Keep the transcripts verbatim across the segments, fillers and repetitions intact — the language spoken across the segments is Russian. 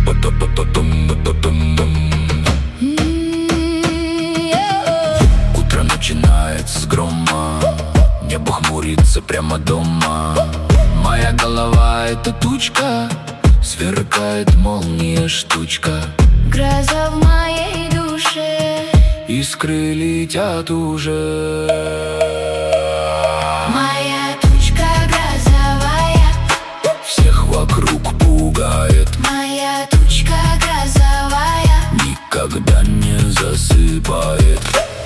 Утро начинается с грома, небо хмурится прямо дома. Моя голова — это тучка, сверкает молния штучка. Гроза в моей душе, искры летят уже. Моя тучка грозовая, всех вокруг пугает. моя тучка грозовая, никогда не засыпает.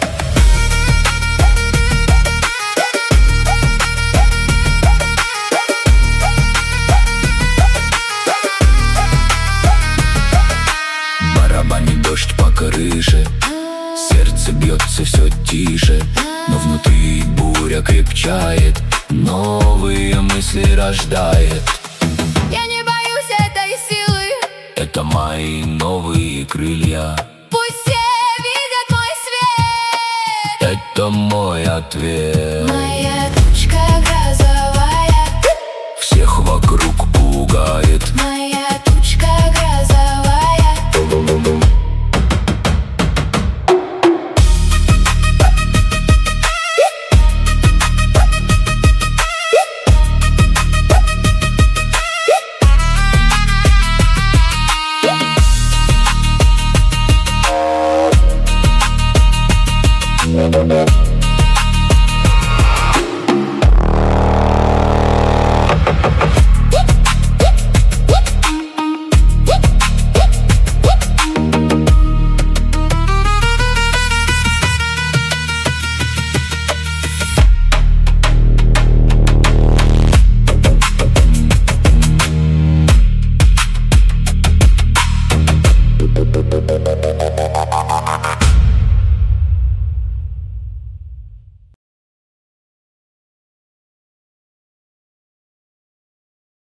Барабанит дождь по крыше, сердце бьется все тише, но внутри буря крепчает, новые мысли рождает. я не боюсь этой силы, Это мои новые крылья, пусть все видят мой свет. это мой ответ. Моя тучка грозовая, Всех вокруг пугает.